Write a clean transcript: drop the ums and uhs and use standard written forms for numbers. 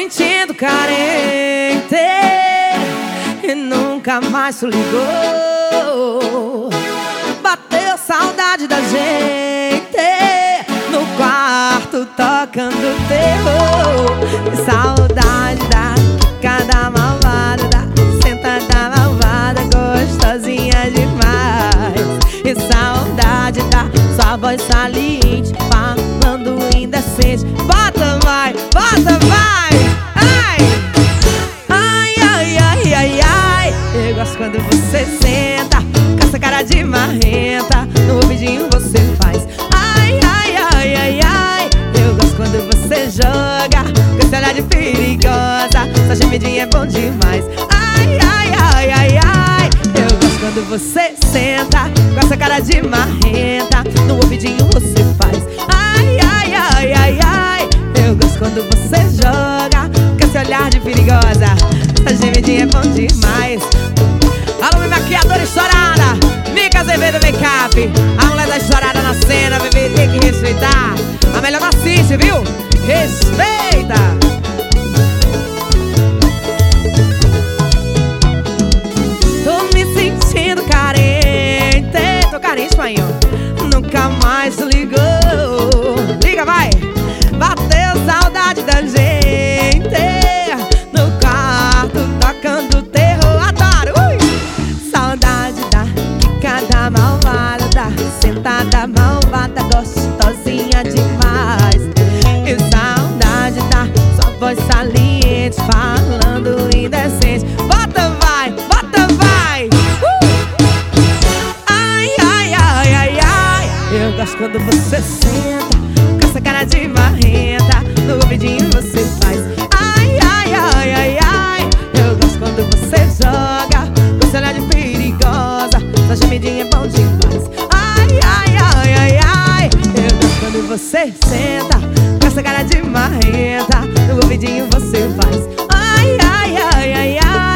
sentindo carente e nunca mais tu ligou. Bateu saudade da gente no quarto tocando terror. E saudade da cada malvada, da sentada malvada, gostosinha demais. E saudade da sua voz saliente, falando indecente. Bota vai, bota vai. Ai, ai, ai, ai, ai, ai. Eu gosto quando você senta com essa cara de marrenta, no ouvidinho você faz ai, ai, ai, ai, ai. Eu gosto quando você joga com esse olhar de perigosa, sua gemidinha é bom demais. Ai, ai, ai, ai, ai. Eu gosto quando você senta com essa cara de marrenta, no ouvidinho você faz ai, ai, ai, ai, ai. Eu gosto quando você joga com esse olhar de perigosa, sua gemidinha é bom demais. Alô, minha maquiadora estourada, Mica Azevedo Make-up. A mulher da estourada na cena, bebê, tem que respeitar. A melhor não assiste, viu? Respeita! Tô me sentindo carente. Tô carente, manhã. Nunca mais ligou. Liga, vai! Bateu saudade da gente no quarto tocando terror. Adoro! Saudade da quicada malvada, da sentada malvada, gostosinha demais. E saudade da sua voz saliente, falando indecente. Bota vai, bota vai. Ai, ai, ai, ai, ai. Eu gosto quando você senta com essa cara de marrenta, no ouvidinho você faz ai, ai, ai, ai, ai. Eu gosto quando você joga com esse olhar de perigosa, sua gemidinha é bom demais. Ai, ai, ai, ai, ai. Eu gosto quando você senta com essa cara de marrenta, no ouvidinho você faz ai, ai, ai, ai, ai.